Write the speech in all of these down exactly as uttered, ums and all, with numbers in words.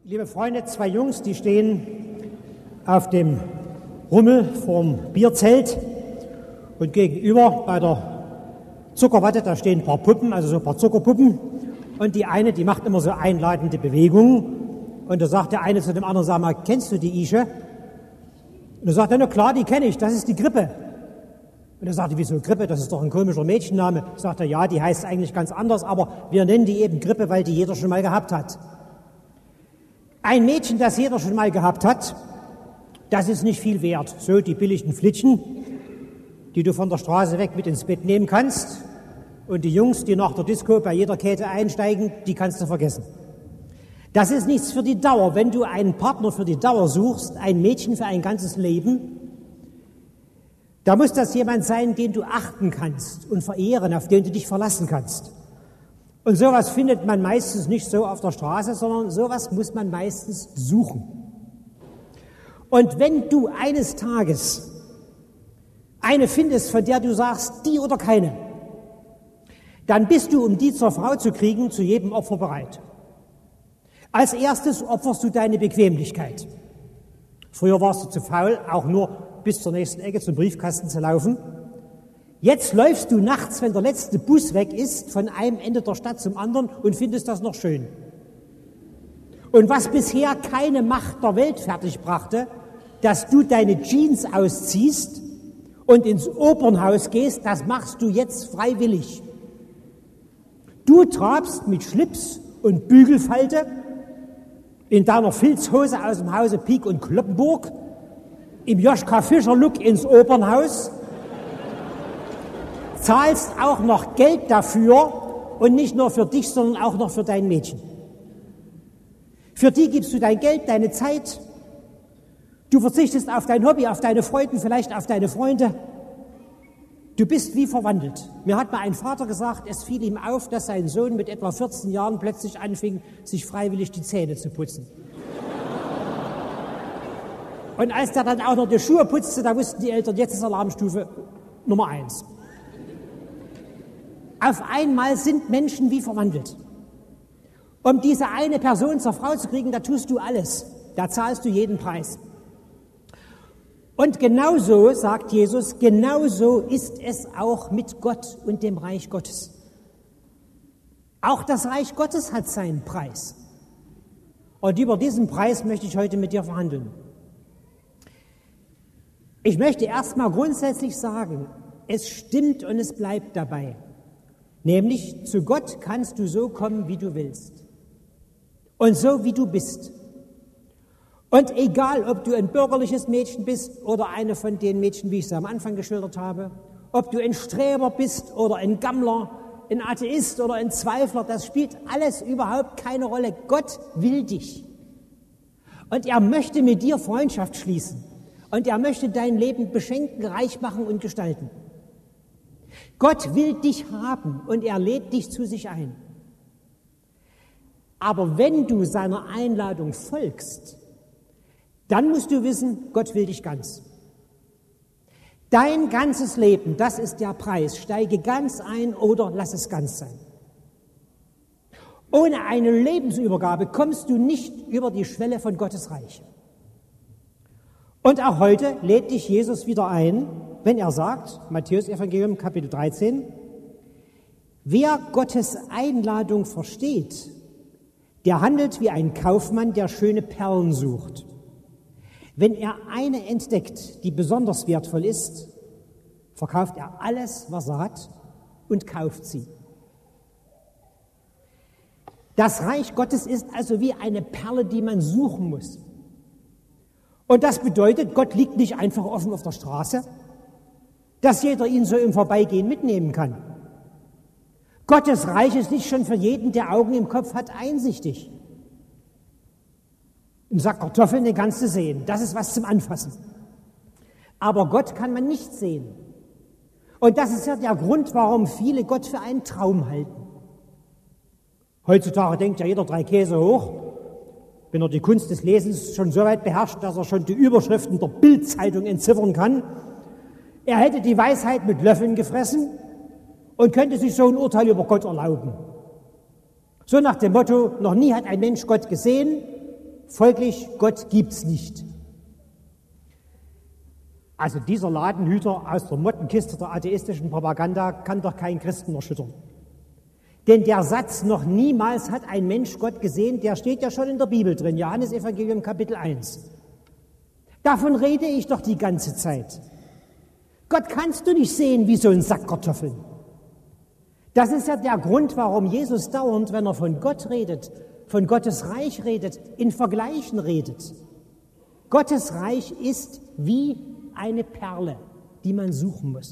Liebe Freunde, zwei Jungs, die stehen auf dem Rummel vorm Bierzelt und gegenüber bei der Zuckerwatte, da stehen ein paar Puppen, also so ein paar Zuckerpuppen. Und die eine, die macht immer so einladende Bewegungen. Und da sagt der eine zu dem anderen, sag mal, kennst du die Ische? Und er sagt, ja, na klar, die kenne ich, das ist die Grippe. Und er sagte, wieso Grippe? Das ist doch ein komischer Mädchenname. Sagt er, ja, die heißt eigentlich ganz anders, aber wir nennen die eben Grippe, weil die jeder schon mal gehabt hat. Ein Mädchen, das jeder schon mal gehabt hat, das ist nicht viel wert. So die billigen Flitschen, die du von der Straße weg mit ins Bett nehmen kannst. Und die Jungs, die nach der Disco bei jeder Käthe einsteigen, die kannst du vergessen. Das ist nichts für die Dauer. Wenn du einen Partner für die Dauer suchst, ein Mädchen für ein ganzes Leben, da muss das jemand sein, den du achten kannst und verehren, auf den du dich verlassen kannst. Und sowas findet man meistens nicht so auf der Straße, sondern sowas muss man meistens suchen. Und wenn du eines Tages eine findest, von der du sagst, die oder keine, dann bist du, um die zur Frau zu kriegen, zu jedem Opfer bereit. Als erstes opferst du deine Bequemlichkeit. Früher warst du zu faul, auch nur bis zur nächsten Ecke zum Briefkasten zu laufen. Jetzt läufst du nachts, wenn der letzte Bus weg ist, von einem Ende der Stadt zum anderen und findest das noch schön. Und was bisher keine Macht der Welt fertigbrachte, dass du deine Jeans ausziehst und ins Opernhaus gehst, das machst du jetzt freiwillig. Du trabst mit Schlips und Bügelfalte in deiner Filzhose aus dem Hause Pieck und Kloppenburg, im Joschka Fischer-Look ins Opernhaus, zahlst auch noch Geld dafür und nicht nur für dich, sondern auch noch für dein Mädchen. Für die gibst du dein Geld, deine Zeit. Du verzichtest auf dein Hobby, auf deine Freuden, vielleicht auf deine Freunde. Du bist wie verwandelt. Mir hat mal ein Vater gesagt, es fiel ihm auf, dass sein Sohn mit etwa vierzehn Jahren plötzlich anfing, sich freiwillig die Zähne zu putzen. Und als der dann auch noch die Schuhe putzte, da wussten die Eltern, jetzt ist Alarmstufe Nummer eins. Auf einmal sind Menschen wie verwandelt. Um diese eine Person zur Frau zu kriegen, da tust du alles. Da zahlst du jeden Preis. Und genauso, sagt Jesus, genauso ist es auch mit Gott und dem Reich Gottes. Auch das Reich Gottes hat seinen Preis. Und über diesen Preis möchte ich heute mit dir verhandeln. Ich möchte erstmal grundsätzlich sagen, es stimmt und es bleibt dabei. Nämlich, zu Gott kannst du so kommen, wie du willst. Und so, wie du bist. Und egal, ob du ein bürgerliches Mädchen bist oder eine von den Mädchen, wie ich sie am Anfang geschildert habe, ob du ein Streber bist oder ein Gammler, ein Atheist oder ein Zweifler, das spielt alles überhaupt keine Rolle. Gott will dich. Und er möchte mit dir Freundschaft schließen. Und er möchte dein Leben beschenken, reich machen und gestalten. Gott will dich haben und er lädt dich zu sich ein. Aber wenn du seiner Einladung folgst, dann musst du wissen, Gott will dich ganz. Dein ganzes Leben, das ist der Preis. Steige ganz ein oder lass es ganz sein. Ohne eine Lebensübergabe kommst du nicht über die Schwelle von Gottes Reich. Und auch heute lädt dich Jesus wieder ein, wenn er sagt, Matthäus Evangelium Kapitel dreizehn, wer Gottes Einladung versteht, der handelt wie ein Kaufmann, der schöne Perlen sucht. Wenn er eine entdeckt, die besonders wertvoll ist, verkauft er alles, was er hat und kauft sie. Das Reich Gottes ist also wie eine Perle, die man suchen muss. Und das bedeutet, Gott liegt nicht einfach offen auf der Straße, dass jeder ihn so im Vorbeigehen mitnehmen kann. Gottes Reich ist nicht schon für jeden, der Augen im Kopf hat, einsichtig. Im Sack Kartoffeln, den kannst du sehen. Das ist was zum Anfassen. Aber Gott kann man nicht sehen. Und das ist ja der Grund, warum viele Gott für einen Traum halten. Heutzutage denkt ja jeder drei Käse hoch, wenn er die Kunst des Lesens schon so weit beherrscht, dass er schon die Überschriften der Bild-Zeitung entziffern kann. Er hätte die Weisheit mit Löffeln gefressen und könnte sich so ein Urteil über Gott erlauben. So nach dem Motto, noch nie hat ein Mensch Gott gesehen, folglich, Gott gibt's nicht. Also dieser Ladenhüter aus der Mottenkiste der atheistischen Propaganda kann doch keinen Christen erschüttern. Denn der Satz, noch niemals hat ein Mensch Gott gesehen, der steht ja schon in der Bibel drin, Johannesevangelium Kapitel eins. Davon rede ich doch die ganze Zeit. Gott kannst du nicht sehen wie so ein Sack Kartoffeln. Das ist ja der Grund, warum Jesus dauernd, wenn er von Gott redet, von Gottes Reich redet, in Vergleichen redet. Gottes Reich ist wie eine Perle, die man suchen muss.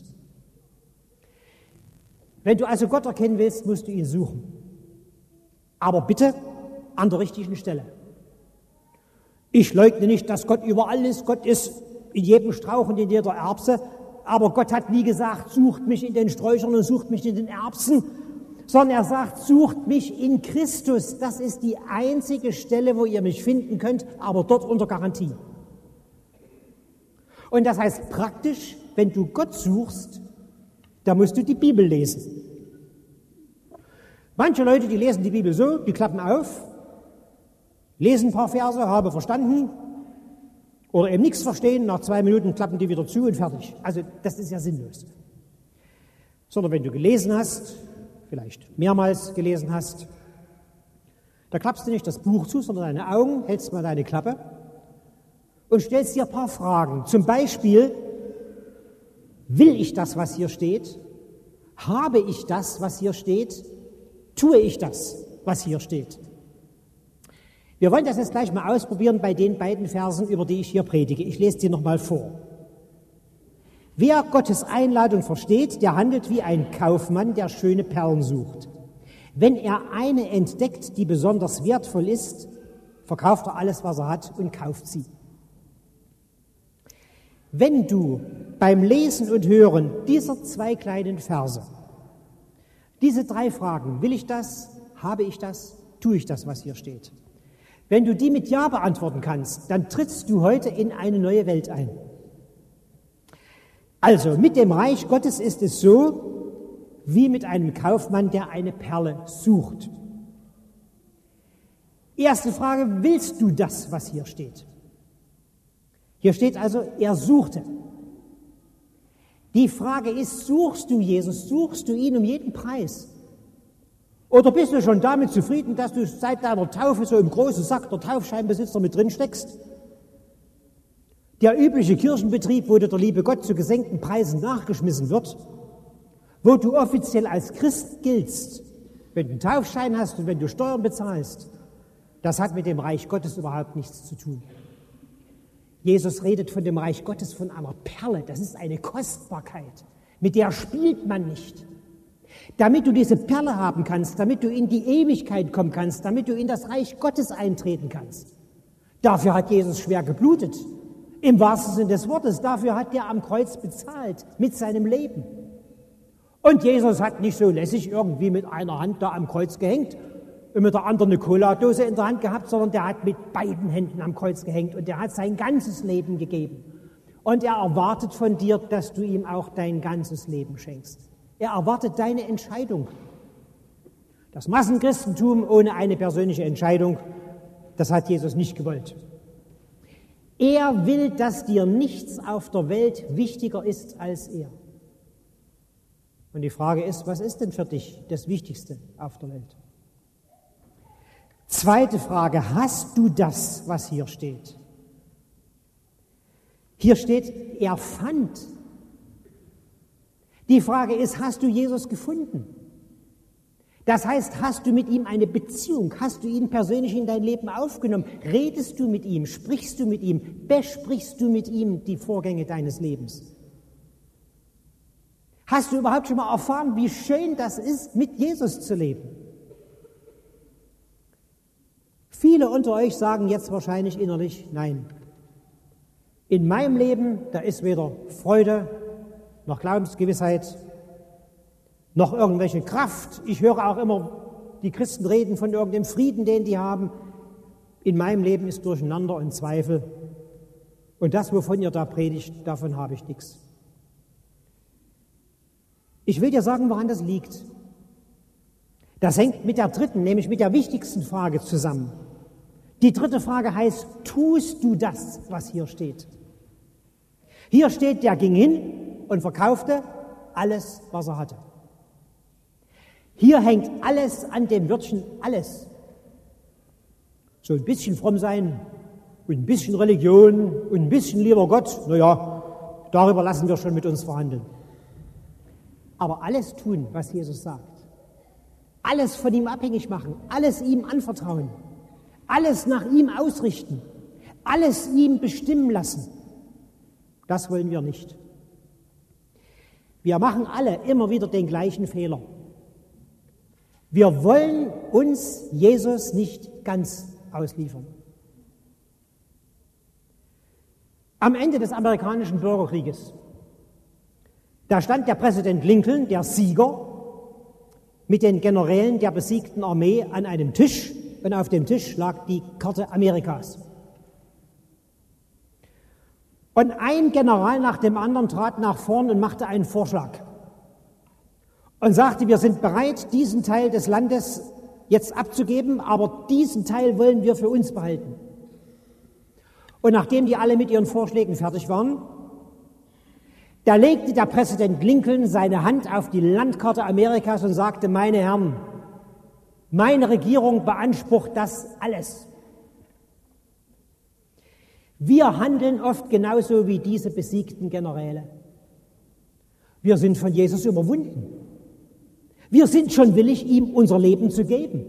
Wenn du also Gott erkennen willst, musst du ihn suchen. Aber bitte an der richtigen Stelle. Ich leugne nicht, dass Gott überall ist. Gott ist in jedem Strauch und in jeder Erbse. Aber Gott hat nie gesagt, sucht mich in den Sträuchern und sucht mich in den Erbsen, sondern er sagt, sucht mich in Christus. Das ist die einzige Stelle, wo ihr mich finden könnt, aber dort unter Garantie. Und das heißt praktisch, wenn du Gott suchst, da musst du die Bibel lesen. Manche Leute, die lesen die Bibel so, die klappen auf, lesen ein paar Verse, haben verstanden oder eben nichts verstehen, nach zwei Minuten klappen die wieder zu und fertig. Also das ist ja sinnlos. Sondern wenn du gelesen hast, vielleicht mehrmals gelesen hast, da klappst du nicht das Buch zu, sondern deine Augen, hältst mal deine Klappe und stellst dir ein paar Fragen. Zum Beispiel, will ich das, was hier steht? Habe ich das, was hier steht? Tue ich das, was hier steht? Wir wollen das jetzt gleich mal ausprobieren bei den beiden Versen, über die ich hier predige. Ich lese die nochmal vor. Wer Gottes Einladung versteht, der handelt wie ein Kaufmann, der schöne Perlen sucht. Wenn er eine entdeckt, die besonders wertvoll ist, verkauft er alles, was er hat und kauft sie. Wenn du beim Lesen und Hören dieser zwei kleinen Verse, diese drei Fragen, will ich das, habe ich das, tue ich das, was hier steht, wenn du die mit Ja beantworten kannst, dann trittst du heute in eine neue Welt ein. Also mit dem Reich Gottes ist es so, wie mit einem Kaufmann, der eine Perle sucht. Erste Frage, willst du das, was hier steht? Hier steht also, er suchte. Die Frage ist, suchst du Jesus, suchst du ihn um jeden Preis? Oder bist du schon damit zufrieden, dass du seit deiner Taufe so im großen Sack der Taufscheinbesitzer mit drin steckst? Der übliche Kirchenbetrieb, wo dir der liebe Gott zu gesenkten Preisen nachgeschmissen wird, wo du offiziell als Christ giltst, wenn du einen Taufschein hast und wenn du Steuern bezahlst, das hat mit dem Reich Gottes überhaupt nichts zu tun. Jesus redet von dem Reich Gottes, von einer Perle. Das ist eine Kostbarkeit, mit der spielt man nicht. Damit du diese Perle haben kannst, damit du in die Ewigkeit kommen kannst, damit du in das Reich Gottes eintreten kannst. Dafür hat Jesus schwer geblutet, im wahrsten Sinne des Wortes. Dafür hat er am Kreuz bezahlt, mit seinem Leben. Und Jesus hat nicht so lässig irgendwie mit einer Hand da am Kreuz gehängt und mit der anderen eine Cola-Dose in der Hand gehabt, sondern der hat mit beiden Händen am Kreuz gehängt und der hat sein ganzes Leben gegeben. Und er erwartet von dir, dass du ihm auch dein ganzes Leben schenkst. Er erwartet deine Entscheidung. Das Massenchristentum ohne eine persönliche Entscheidung, das hat Jesus nicht gewollt. Er will, dass dir nichts auf der Welt wichtiger ist als er. Und die Frage ist, was ist denn für dich das Wichtigste auf der Welt? Zweite Frage, hast du das, was hier steht? Hier steht, er fand. Die Frage ist, hast du Jesus gefunden? Das heißt, hast du mit ihm eine Beziehung? Hast du ihn persönlich in dein Leben aufgenommen? Redest du mit ihm? Sprichst du mit ihm? Besprichst du mit ihm die Vorgänge deines Lebens? Hast du überhaupt schon mal erfahren, wie schön das ist, mit Jesus zu leben? Viele unter euch sagen jetzt wahrscheinlich innerlich, nein. In meinem Leben, da ist weder Freude, noch Glaubensgewissheit, noch irgendwelche Kraft. Ich höre auch immer die Christen reden von irgendeinem Frieden, den die haben. In meinem Leben ist Durcheinander und Zweifel. Und das, wovon ihr da predigt, davon habe ich nichts. Ich will dir sagen, woran das liegt. Das hängt mit der dritten, nämlich mit der wichtigsten Frage zusammen. Die dritte Frage heißt, tust du das, was hier steht? Hier steht, der ging hin und verkaufte alles, was er hatte. Hier hängt alles an dem Wörtchen alles. So ein bisschen fromm sein und ein bisschen Religion und ein bisschen lieber Gott, naja, darüber lassen wir schon mit uns verhandeln. Aber alles tun, was Jesus sagt, alles von ihm abhängig machen, alles ihm anvertrauen, alles nach ihm ausrichten, alles ihm bestimmen lassen, das wollen wir nicht. Wir machen alle immer wieder den gleichen Fehler. Wir wollen uns Jesus nicht ganz ausliefern. Am Ende des amerikanischen Bürgerkrieges, da stand der Präsident Lincoln, der Sieger, mit den Generälen der besiegten Armee an einem Tisch und auf dem Tisch lag die Karte Amerikas. Und ein General nach dem anderen trat nach vorn und machte einen Vorschlag und sagte, wir sind bereit, diesen Teil des Landes jetzt abzugeben, aber diesen Teil wollen wir für uns behalten. Und nachdem die alle mit ihren Vorschlägen fertig waren, da legte der Präsident Lincoln seine Hand auf die Landkarte Amerikas und sagte, meine Herren, meine Regierung beansprucht das alles. Wir handeln oft genauso wie diese besiegten Generäle. Wir sind von Jesus überwunden. Wir sind schon willig, ihm unser Leben zu geben.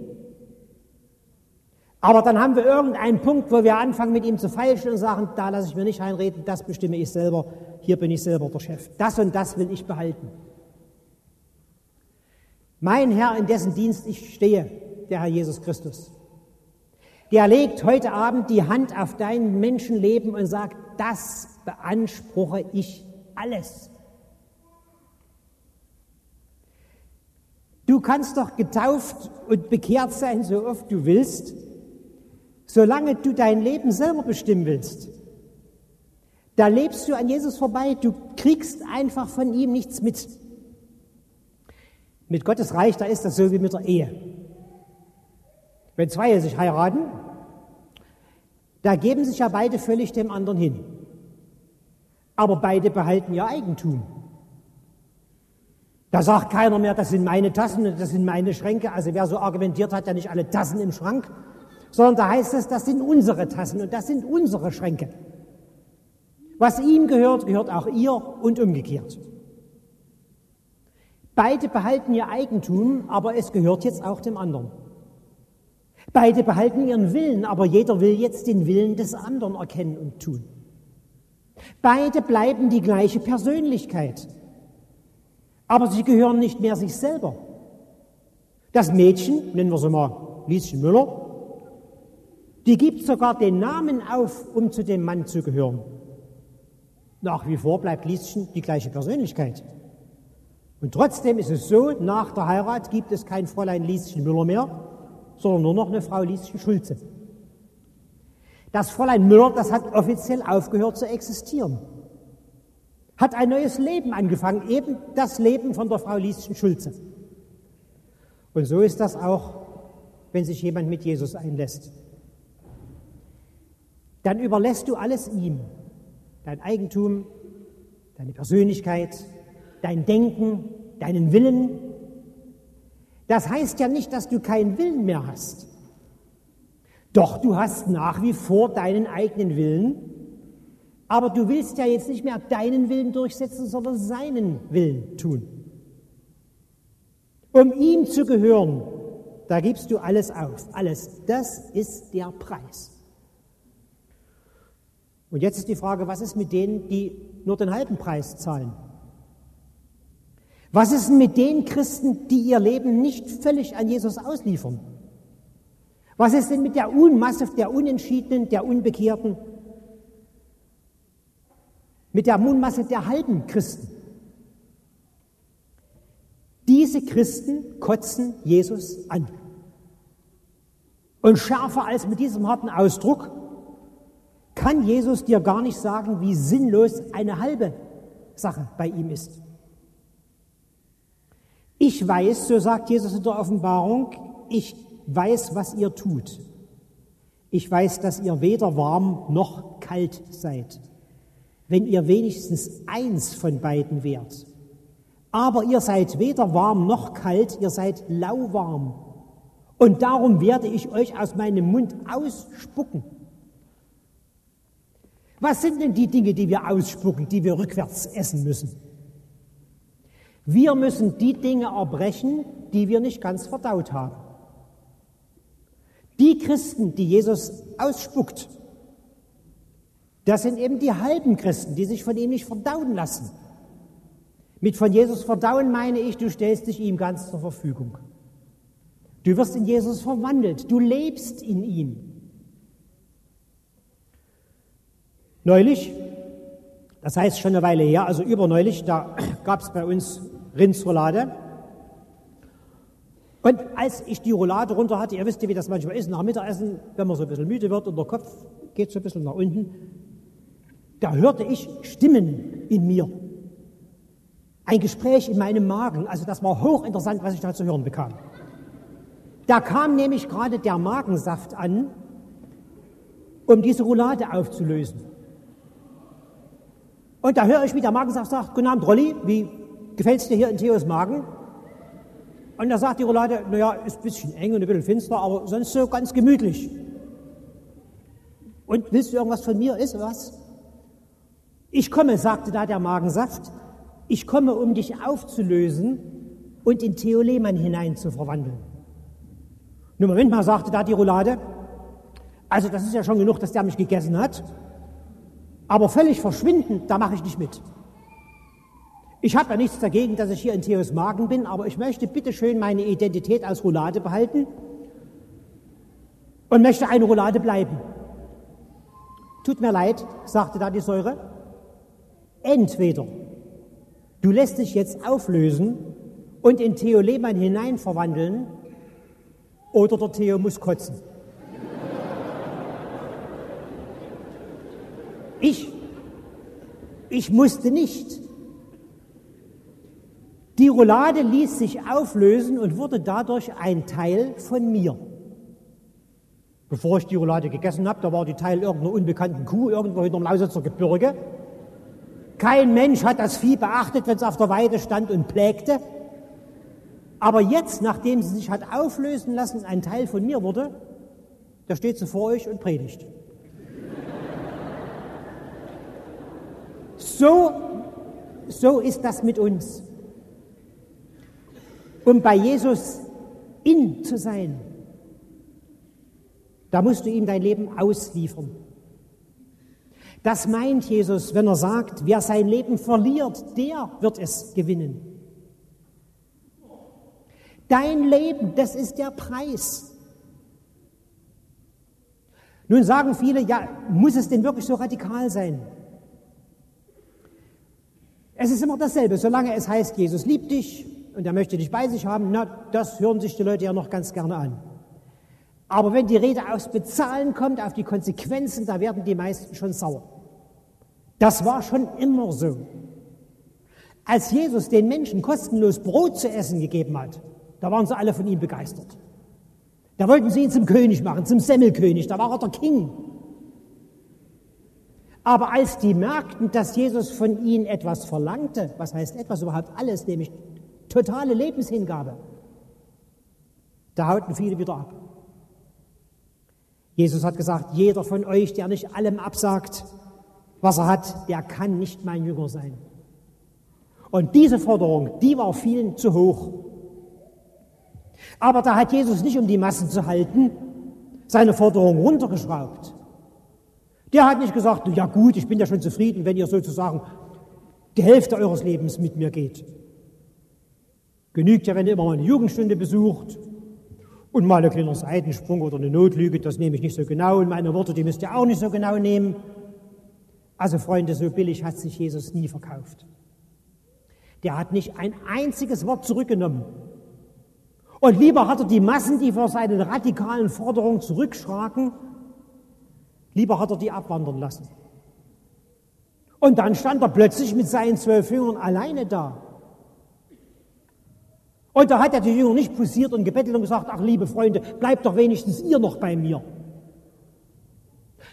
Aber dann haben wir irgendeinen Punkt, wo wir anfangen, mit ihm zu feilschen und sagen, da lasse ich mir nicht einreden, das bestimme ich selber, hier bin ich selber der Chef. Das und das will ich behalten. Mein Herr, in dessen Dienst ich stehe, der Herr Jesus Christus, der legt heute Abend die Hand auf dein Menschenleben und sagt, das beanspruche ich alles. Du kannst doch getauft und bekehrt sein, so oft du willst, solange du dein Leben selber bestimmen willst. Da lebst du an Jesus vorbei, du kriegst einfach von ihm nichts mit. Mit Gottes Reich, da ist das so wie mit der Ehe. Wenn zwei sich heiraten, da geben sich ja beide völlig dem anderen hin. Aber beide behalten ihr Eigentum. Da sagt keiner mehr, das sind meine Tassen und das sind meine Schränke. Also wer so argumentiert, hat ja nicht alle Tassen im Schrank, sondern da heißt es, das sind unsere Tassen und das sind unsere Schränke. Was ihm gehört, gehört auch ihr und umgekehrt. Beide behalten ihr Eigentum, aber es gehört jetzt auch dem anderen. Beide behalten ihren Willen, aber jeder will jetzt den Willen des anderen erkennen und tun. Beide bleiben die gleiche Persönlichkeit, aber sie gehören nicht mehr sich selber. Das Mädchen, nennen wir sie mal Lieschen Müller, die gibt sogar den Namen auf, um zu dem Mann zu gehören. Nach wie vor bleibt Lieschen die gleiche Persönlichkeit. Und trotzdem ist es so, nach der Heirat gibt es kein Fräulein Lieschen Müller mehr, sondern nur noch eine Frau Lieschen Schulze. Das Fräulein Müller, das hat offiziell aufgehört zu existieren. Hat ein neues Leben angefangen, eben das Leben von der Frau Lieschen Schulze. Und so ist das auch, wenn sich jemand mit Jesus einlässt. Dann überlässt du alles ihm. Dein Eigentum, deine Persönlichkeit, dein Denken, deinen Willen. Das heißt ja nicht, dass du keinen Willen mehr hast. Doch, du hast nach wie vor deinen eigenen Willen, aber du willst ja jetzt nicht mehr deinen Willen durchsetzen, sondern seinen Willen tun. Um ihm zu gehören, da gibst du alles auf, alles. Das ist der Preis. Und jetzt ist die Frage, was ist mit denen, die nur den halben Preis zahlen? Was ist denn mit den Christen, die ihr Leben nicht völlig an Jesus ausliefern? Was ist denn mit der Unmasse der Unentschiedenen, der Unbekehrten? Mit der Unmasse der halben Christen? Diese Christen kotzen Jesus an. Und schärfer als mit diesem harten Ausdruck kann Jesus dir gar nicht sagen, wie sinnlos eine halbe Sache bei ihm ist. Ich weiß, so sagt Jesus in der Offenbarung, ich weiß, was ihr tut. ich weiß, dass ihr weder warm noch kalt seid, wenn ihr wenigstens eins von beiden wärt. Aber ihr seid weder warm noch kalt, ihr seid lauwarm. Und darum werde ich euch aus meinem Mund ausspucken. Was sind denn die Dinge, die wir ausspucken, die wir rückwärts essen müssen? Wir müssen die Dinge erbrechen, die wir nicht ganz verdaut haben. Die Christen, die Jesus ausspuckt, das sind eben die halben Christen, die sich von ihm nicht verdauen lassen. Mit von Jesus verdauen meine ich, du stellst dich ihm ganz zur Verfügung. Du wirst in Jesus verwandelt, du lebst in ihm. Neulich, das heißt schon eine Weile her, also überneulich, da gab es bei uns Rindsroulade. Und als ich die Roulade runter hatte, ihr wisst ja, wie das manchmal ist, nach Mittagessen, wenn man so ein bisschen müde wird und der Kopf geht so ein bisschen nach unten, da hörte ich Stimmen in mir. Ein Gespräch in meinem Magen, also das war hochinteressant, was ich da zu hören bekam. Da kam nämlich gerade der Magensaft an, um diese Roulade aufzulösen. Und da höre ich, wie der Magensaft sagt, guten Abend, Rolli, wie gefällt's dir hier in Theos Magen? Und da sagt die Roulade, naja, ist ein bisschen eng und ein bisschen finster, aber sonst so ganz gemütlich. Und willst du irgendwas von mir? Ist was? Ich komme, sagte da der Magensaft, ich komme, um dich aufzulösen und in Theo Lehmann hinein zu verwandeln. Nun, Moment mal, sagte da die Roulade, also das ist ja schon genug, dass der mich gegessen hat, aber völlig verschwinden, da mache ich nicht mit. Ich habe ja nichts dagegen, dass ich hier in Theos Magen bin, aber ich möchte bitte schön meine Identität als Roulade behalten und möchte eine Roulade bleiben. Tut mir leid, sagte da die Säure, entweder du lässt dich jetzt auflösen und in Theo Lehmann hinein verwandeln, oder der Theo muss kotzen. Ich, ich musste nicht. Die Roulade ließ sich auflösen und wurde dadurch ein Teil von mir. Bevor ich die Roulade gegessen habe, da war die Teil irgendeiner unbekannten Kuh, irgendwo hinterm Lausitzer Gebirge. Kein Mensch hat das Vieh beachtet, wenn es auf der Weide stand und plägte. Aber jetzt, nachdem sie sich hat auflösen lassen, ein Teil von mir wurde, da steht sie vor euch und predigt. So, so ist das mit uns. Um bei Jesus in zu sein, da musst du ihm dein Leben ausliefern. Das meint Jesus, wenn er sagt, wer sein Leben verliert, der wird es gewinnen. Dein Leben, das ist der Preis. Nun sagen viele, ja, muss es denn wirklich so radikal sein? Es ist immer dasselbe, solange es heißt, Jesus liebt dich und er möchte dich bei sich haben, na, das hören sich die Leute ja noch ganz gerne an. Aber wenn die Rede aufs Bezahlen kommt, auf die Konsequenzen, da werden die meisten schon sauer. Das war schon immer so. Als Jesus den Menschen kostenlos Brot zu essen gegeben hat, da waren sie alle von ihm begeistert. Da wollten sie ihn zum König machen, zum Semmelkönig, da war er der King. Aber als die merkten, dass Jesus von ihnen etwas verlangte, was heißt etwas überhaupt alles, nämlich totale Lebenshingabe, da hauten viele wieder ab. Jesus hat gesagt, jeder von euch, der nicht allem absagt, was er hat, der kann nicht mein Jünger sein. Und diese Forderung, die war vielen zu hoch. Aber da hat Jesus nicht, um die Massen zu halten, seine Forderung runtergeschraubt. Der hat nicht gesagt, ja gut, ich bin ja schon zufrieden, wenn ihr sozusagen die Hälfte eures Lebens mit mir geht. Genügt ja, wenn ihr immer mal eine Jugendstunde besucht und mal ein kleiner Seitensprung oder eine Notlüge, das nehme ich nicht so genau und meine Worte, die müsst ihr auch nicht so genau nehmen. Also Freunde, so billig hat sich Jesus nie verkauft. Der hat nicht ein einziges Wort zurückgenommen. Und lieber hat er die Massen, die vor seinen radikalen Forderungen zurückschraken, lieber hat er die abwandern lassen. Und dann stand er plötzlich mit seinen zwölf Jüngern alleine da. Und da hat er die Jünger nicht poussiert und gebettelt und gesagt, ach liebe Freunde, bleibt doch wenigstens ihr noch bei mir.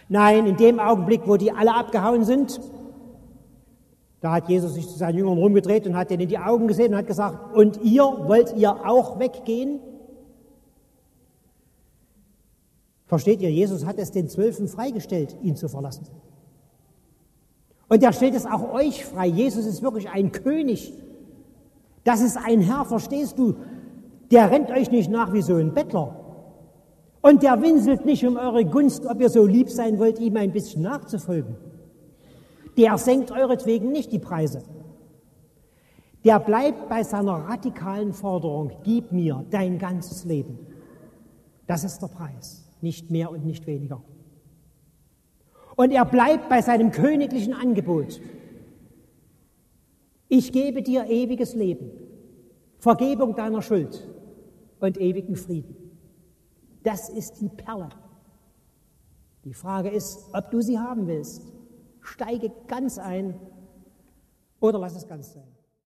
Nein, in dem Augenblick, wo die alle abgehauen sind, da hat Jesus sich zu seinen Jüngern rumgedreht und hat denen in die Augen gesehen und hat gesagt, und ihr, wollt ihr auch weggehen? Versteht ihr, Jesus hat es den Zwölfen freigestellt, ihn zu verlassen. Und er stellt es auch euch frei. Jesus ist wirklich ein König. Das ist ein Herr, verstehst du? Der rennt euch nicht nach wie so ein Bettler. Und der winselt nicht um eure Gunst, ob ihr so lieb sein wollt, ihm ein bisschen nachzufolgen. Der senkt euretwegen nicht die Preise. Der bleibt bei seiner radikalen Forderung, gib mir dein ganzes Leben. Das ist der Preis, nicht mehr und nicht weniger. Und er bleibt bei seinem königlichen Angebot. Ich gebe dir ewiges Leben, Vergebung deiner Schuld und ewigen Frieden. Das ist die Perle. Die Frage ist, ob du sie haben willst. Steige ganz ein oder lass es ganz sein.